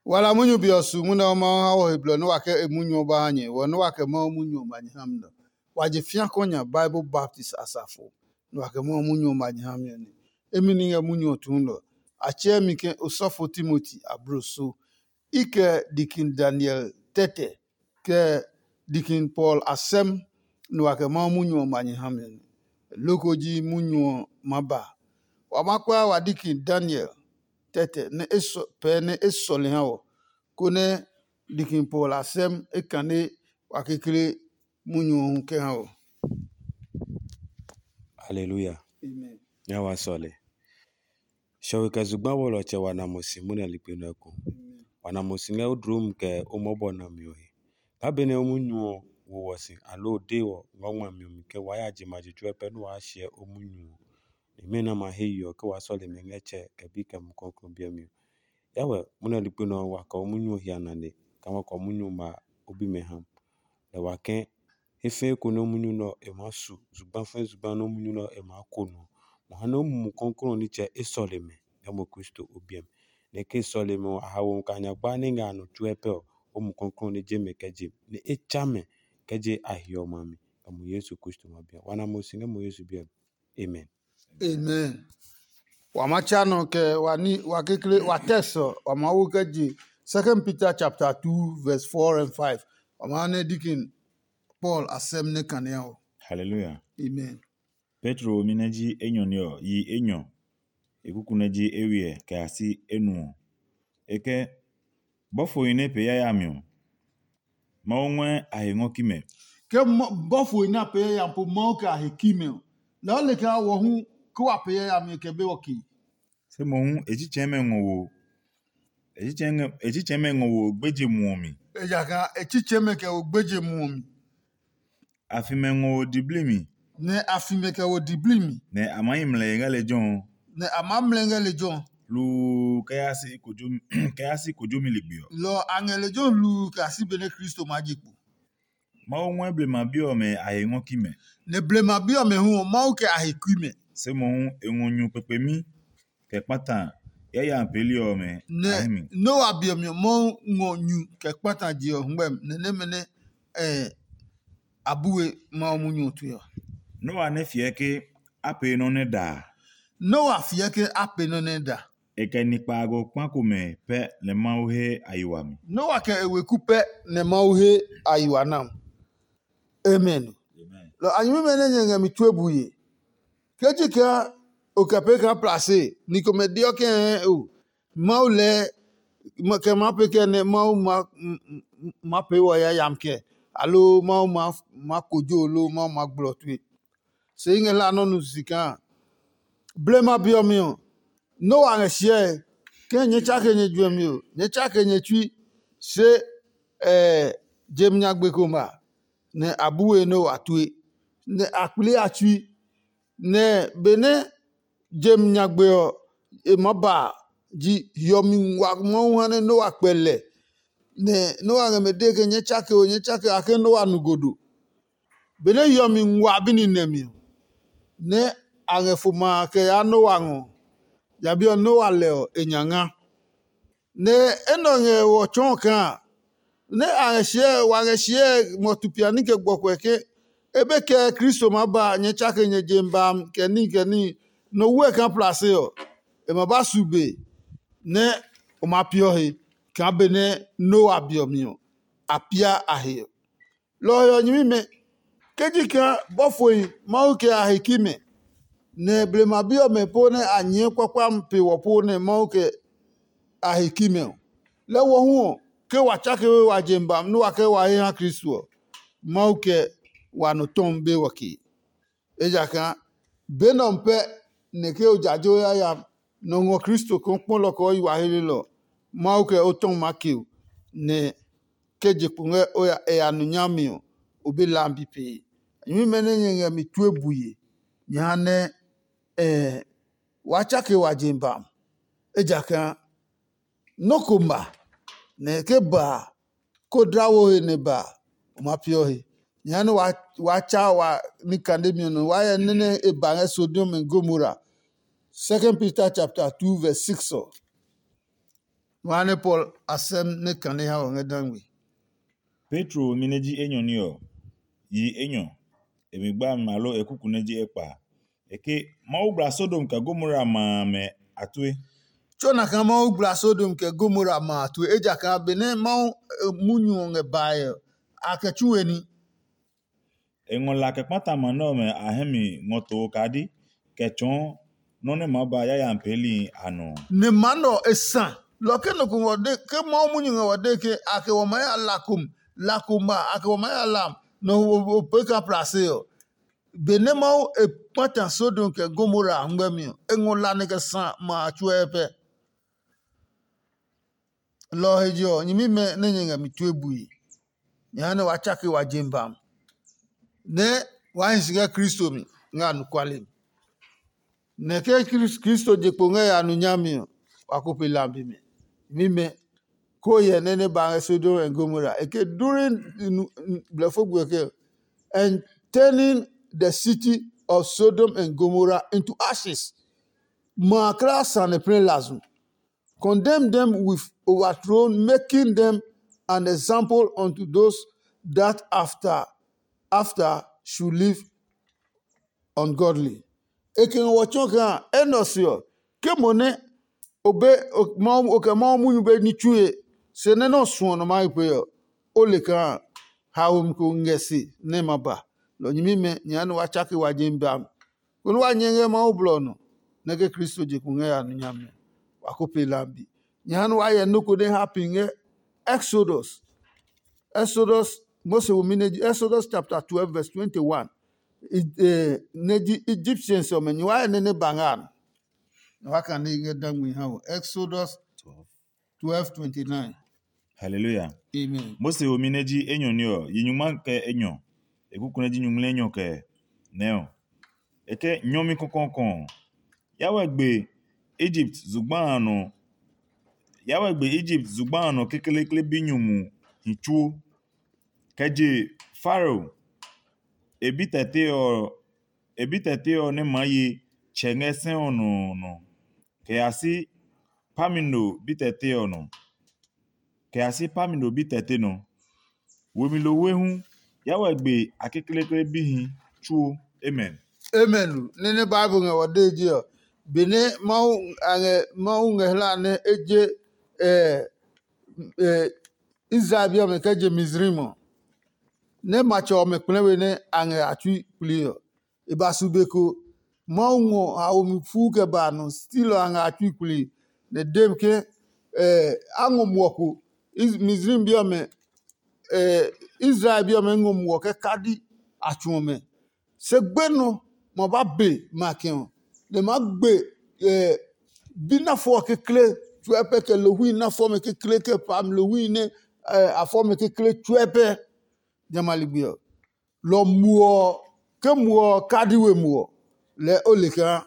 Wala munyu biosu muna ma hawo heblo no wake emunyu ba anye wono wake ma munyu manye hamno. Waje fiakonya Bible Baptist asafo. No wake ma munyu manye hamno ni. Emini ya munyu tundo. Ache mike Osofo Timothy abroso. Ike Dikin Daniel Tete ke Dikin Paul Asem no wake ma munyu manye hamno ni. Lokoji munyu maba. Wamakwa wa Dikin Daniel Tete ne eso pe ne eso le hawo kone Dikin Paul Asem ekane wakekele munyu ke hawo. Hallelujah. Amen. Nyawa sole. Shawe kazugba wolo che wanamosi mune lipinako. Wanamosi nge udrum ke umobo na miyohi. Kabene umunyu wosi alo dewo ngongwa miyomi ke waya jimaji juepe nu wa share umunyu. Imena mahiyo ke wasole mengeche kebike mkonko biyamiyo. Yawe mune lipino waka umunyu hianane kama kwa umunyu ma obi meham. Le wake efe kono umunyu no emasu zugban no umunyu no emakono. Mohano mkonko ni che esoleme yamo Kristo obiem. Neke esoleme hawo kanya gbane ngano juepe mkonko ni jeme keje ni echame keje ahio mami kamo Yesu Kristo mabia. Wana mosinge mo Yesu bia. Amen. Amen. Wamachano ke wani wakekele wateso wamawukeji 2 Peter chapter 2 verse 4 and 5. Wamane Dikin Paul Asem ne kaneo. Hallelujah. Amen. Petro minaji enyo yi enyo. Ekukuneji ewie kasi enu. Eke bofo ine pe ya mio. Ma onwe ahengo kime. Ke bofo ina pe ya mpo mauka hekime. La ole ka wo hu ko ape ya mi ke be oki. Se mo hu ejicheme ngowo. Ejicheme ngowo gbeje muomi. Ejaka echicheme ke ogbeje muomi. Afime ngowo diblimi. Ne afime ke wo diblimi. Ne amayi mlenga lejon. Ne amamlenge lejon. Lu kayasi kojomi ligbio. Lo angelejon lu kasi bene Kristo majiku. Ma onwe blema bio me ahengo kime. Ne blema bio me hu mauke ahekime. Se mo hu engonyu pepemi ke patan ya mpelio me ahemi. No abio me mo ngonyu ke patan dio mbem ne mene abuwe ma omunyu tuyo. No anefie ke ape no ne da. No afie ke ape no ne da. Eke nipa ago kwanko me pe le mauhe ayiwami. No ake ewekupe ne mauhe ayiwanam. Amen. Amen. Lo anyime mene nyenge mitwebuye. Kejika okape ka place ni komedio ke o maule ke mapeke ne mau ma pe wo ya yamke alo mau ma kojo lo mau ma glotwe se nge la no nusika blema biomio no aneshie ke nyecha ke nyejuemio nyecha ke nyetwi se jemnya gbekoma ne abuwe no atwe ne akule atwi ne bene jem nyagbe maba ji yomi wa mo hane no akpele ne no agemede ke nyechake ake no anugodo bene yomi wa bini nemi ne agefuma ke ano wango ya bi no aleo enyanga ne enonge wo chonka ne ageshie motupiani ke gbokweke ebe ke Kristo maba nyechake nyejemba keni no we kan place yo e maba sube ne o mapio he kan bene no abiomio apia ahe lo yo nyime kejika bofoyi mauke ahekime ne blema bio me pone anye kwakwa mpe wopo ne mauke ahekime le wo hu ke wachake we wajemba no wake wa he Kristo mauke wano tombe waki ejaka benompe neke ojajo ya no Kristo kon polo ko iwa helelo mauke oton makiu ne keje punge oya anunyamio obi lambi pe yimi mene nyenge mitwebuye nyane wachake wajimba ejaka nokoma ne keba kodrawo ne ba mapio he nyane wacha wa nikandemio no wa nene ebange Sodom and Gomorrah 2 Peter chapter 2 verse 6 wane Paul asem ne kane ha won edanwe Petro mineji enyo niyo yi enyo emigba malo ekuku neji ekpa eke maubra Sodom ka Gomora ma me atue chona kan ma ugbra Sodom ke Gomora ma tu eja ka bene ma munyu nge bae akachueni engola ke pata mano me ahemi ngoto kadi kechon none maba ya mpeli ano ne mano esan loke no kun wode ke ma munyu nge wode ke ake wo ma ya lakuma ake wo ma ya lam no pe ka place yo bene ma e pata Sodom ke Gomora ngbemi engola ne ke san ma chuepe lo hejo nyimi me ne nyenga mitwebui nyane wachake wa jembam ne wansiga Kristo mi nga nukwale ne ke Kristo je ponga ya nunyami wakope lambi me mime ko ye nene ba Sodom and Gomorrah eke during blefogwe ke and turning the city of Sodom and Gomorrah into ashes ma krasa ne pre lazum condemn them with overthrown, making them an example unto those that after should live ungodly. Ekin wachoka enosio kemone obe ma mu be ni tue se ne no so no mai pe oleka hawum ko ngesi ne maba lo nyimi me nyane wachake wajembam kunu wanyenge ma oblo no nege Kristo je kunga ya no nyame wakope lambi nyane waye nuko de happen Exodus Moses womineji Exodus chapter 12 verse 21 neji Egyptians o menyi waye ne bangan waka ne ngedangwi hawo Exodus 12:29 hallelujah amen Mose omineji enyo niyo yinyuma ke enyo ekuku neji nyumle enyo ke neo eke nyomi kokonkon yawegbe Egypt zugbano kekelekele binyumu hichu keje Pharaoh ebitete ne maye chengese no ke asi pamino bitete no wemilo wehu yawegbe akekelekele bihin chu amen amen nene bible nga wadeji bene mau ngehla ne eje Israel bi o keje Mizrimo ne macho me plewe ne ange atui plio ibasubeko maungo hawo fu ke ba no stilo anga atui pli ne dem ke ango mwoko Mizrim bi o Israel bi o ngo mwo ke kadi atuome se gbeno mo ba be makin le ma gbe bina fo ke kle tu epe ke lo hui na fo me ke kle ke pam lo hui ne afo me ke kle tu epe jamaligbo lo muo ke muo kadiwe muo le oleka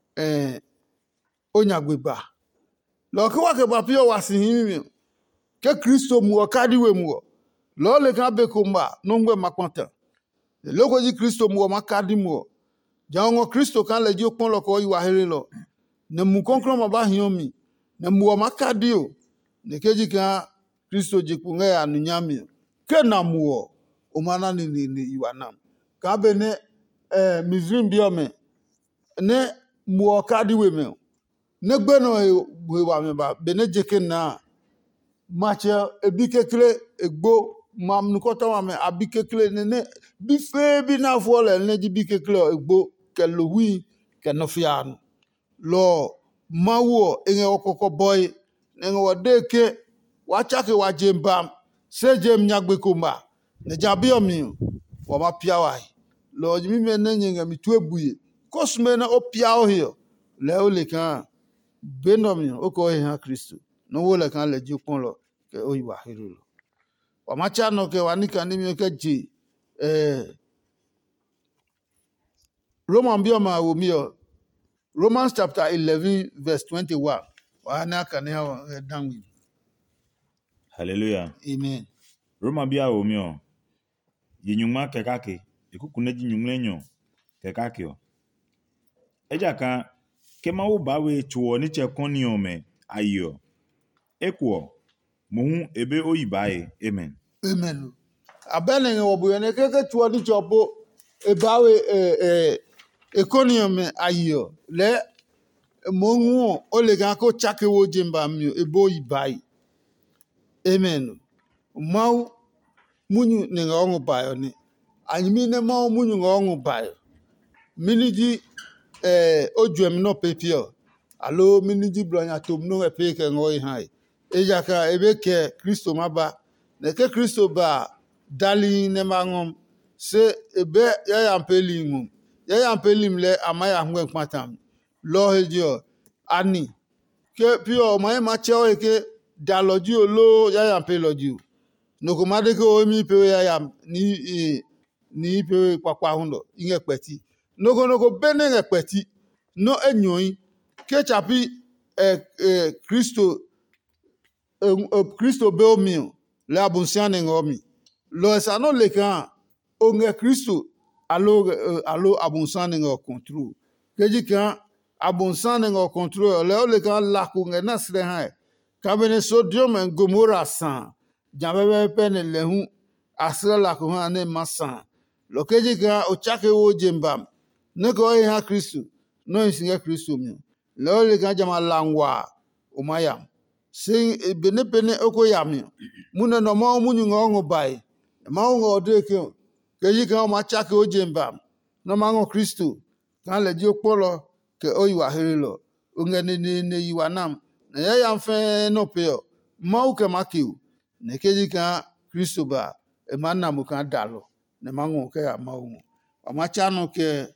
onyagbeba lo ke wa ke ba pio wasihin ke Kristo muo kadiwe muo lo le ka be komba no ngbe makwanta le ko ji Kristo muo makadi muo jango Kristo kan le ji opon lo ko yiwa here lo ne mu konkro ma ba hiomi ne muo makadi o ne keji kan Kristo ji kunga ya nunyami ke na muo umana ni iwanam ka be ne Mizrim biome ne muo kadi we me ne gbe no we wa me ba be ne jeke na mache ebikekle egbo mam nukota wa me abikekle ne bi fe bi na fo le ne ji bikekle egbo ke lo wi ke no fian lo mawo enge okoko boy ne ngo deke wa chake wa jembam se jem nyagbe komba ne jabiomi wa ma piawai lo jimi me ne nyenga mitu ebuye kosme na opiao hio le ole kan benomi oko he ha Kristo no wo le kan le ji pon lo ke oyiwa hiro lo wa ma cha no ke wa nika ni mi ke ji Roman bioma wo mi Romans chapter 11 verse 21 wa na kan ha down hallelujah amen Roma bia omio yinyuma kekake ekuku neji nyumle enyo kekake o eja kan kema wo bawe chuo ni che koni ome ayo ekwo mohu ebe oyibaye amen Amen. Abene nge wabuye ne keke chua di chopo ebawe economy ayo le mongu ole ga ko chake wo jemba mi ebo ibai. Amen. Mau munyu ne ngongu bayo ni. Anyimi ne mau munyu ngongu bayo. Miniji ojuem no pepio. Alo miniji blonya tom no epeke ngoi hai. Ejaka ebeke Kristo maba. Neke Kristo ba dali ne mangom se ebe ya yampeli ngum. Ya yampeli mle amaya ngwe kwatam. Lo hejo ani ke pio mai macheo eke daloji lo ya yampeli noko made ko mi pe ya yam ni pe kwakwa hundo inge peti noko bene nge peti no enyoin ke chapi Kristo be omi le abunsiane ngomi lo esa no le kan onge Kristo alo abunsiane ngo control keji kan abunsiane ngo control le kan la ku nge nasre ha ka bene Sodom and Gomorrah san jambe pene lehu asra la ku ha ne masan lo keji kan o chake wo jembam ne ko ha Kristo no isinge Kristo mi le kan jama langwa o mayam sing bene oko yami muna no ma munyu ngo bai ma ngo de ke keji kan ma chake o jembam no ma ngo Kristo kan le ji opolo ke oyiwa herelo ongene ne yiwa nam na ya mfe no peo ma u ke makiu ne keji kan Kristo ba e manna mu kan dalo ne ma ngo ke ma u ma chano ke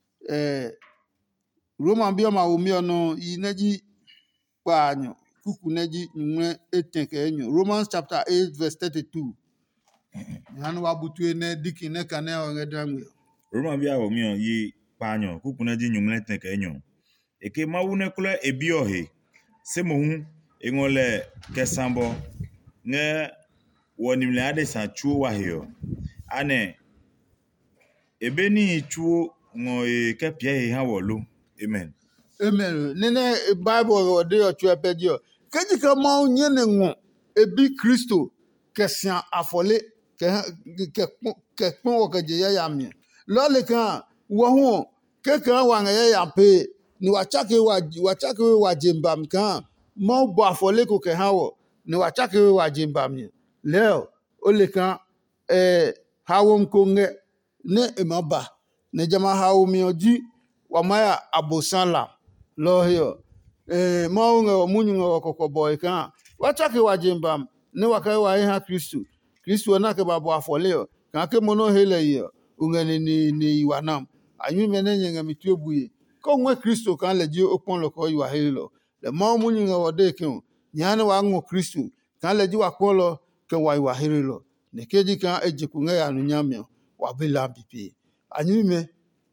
Roman bia ma omi ono yineji panyo kuku neji nwe etenke enyo Romans chapter 8 verse 32 Yanu wabutu ne diki ne kane o ngedamwe Roma bia wo mi yi panyo kuku na ji nyumle tenke enyo eke mawune kule ebiohe se mohu engole kesambo nge wonimle ade sa chuo wahio ane ebeni chuo ngo ke pie ha wolu amen Amen. Nene Bible de ochu epedio. Keji ka ma onye ne ngo ebi Kristo kesian afole ke pon o keje ya mi. Lo le kan wo hu ke kan wa nge ya pe ni wa chake wa jemba kan mo bo afole ko ke ha wo ni wa chake wa jemba mi. Leo o le kan hawo ko nge ne emaba ne jama hawo mi oji wa maya abosala lo hiyo maunga munyunga wakoko boy kan wachake wajimbam ne wakai wa ha Kristo na ke babo afoleo kan ke mono hele hiyo ungene ni iwanam anyu menenye ngami tuebuye ko nwe Kristo kan le ji opon lo ko yiwa hele le ma munyunga wode ke nyane wa ngo Kristo kan le ji wa ko lo ke wa yiwa hele lo ne keji kan ejikunga ya nu nyame wa bila pipi anyu me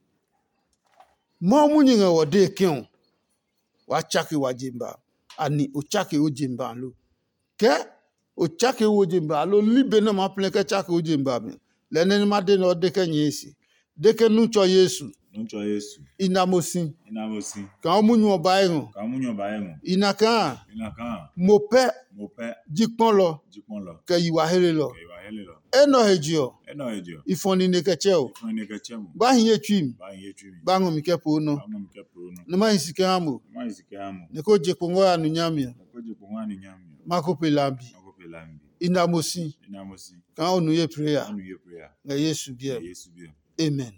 ma munyunga wode ke wachake wajimba ani uchake ujimba lo ke uchake ujimba lo libe no ma pleke chake ujimba mi lene ma de no de ke nyesi de ke nucho Yesu inamosi ka omunyu oba ehun inaka mope jipon lo ke yiwa hele lo eno hejio ifoni ne keche o ba hin yetwim ba ngo mi kepo no ne ma hisike amo ne ko je pongo anu nyamia makope lambi inamosi kan onu ye prayer na Yesu bia amen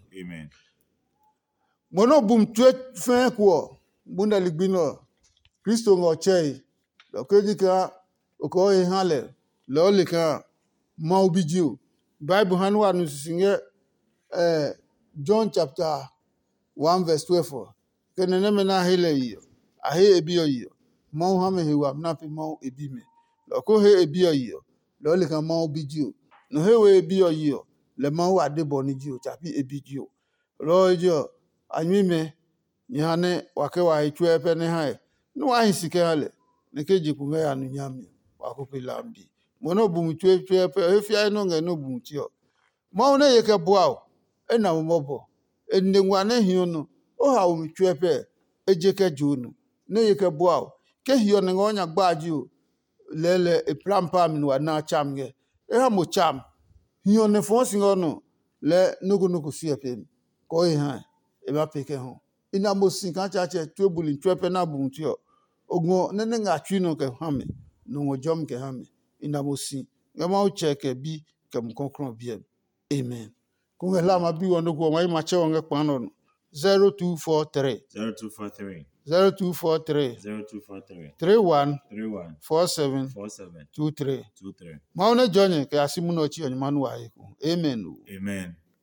mono bum twe fin ko bunda ligbino Kristo ngo chei lo keji ka oko e hale lo le ka ma obijio Bible hanu anu singe John chapter 1 verse 12 kenene mena hele hiyo ahe ebi oyo mo ha me hewa na pe mo ebi me lo ko he ebi oyo lo le kan mo obijio no he we ebi oyo le mo wa de boni ji o chapi ebi ji o lo jo anyi me nyane wake wa ichu epe ne ha no wa hisike hale ne keji ku me anu nyame wa ko pe lambi mono bum chu epe efia no nge no bum ti o mo ne ye ke boa o na mo bo enne ngwa ne hi no o ha o chu epe eje ke jonu ne ye ke boa o ke hi o ne ngonya gbaji o lele e plan pa min wa na cham ge e ha mo cham hiyo ne fo singo no le nugu si epe ko e ha e ba peke ho ina mo sin kan cha che tuebuli tuepe na bu ntio ogun ne nga twi no ke ha me no ngo jom ke ha me ina mo sin nga ma o che ke bi ke mo konkron bi amen ko nga la ma bi wono ko ma che wo nga pa no 0243 0243 0243 0243 31 31 47 47 23 23. ma one jonye ke asimu no chi onye manu wa amen Amen.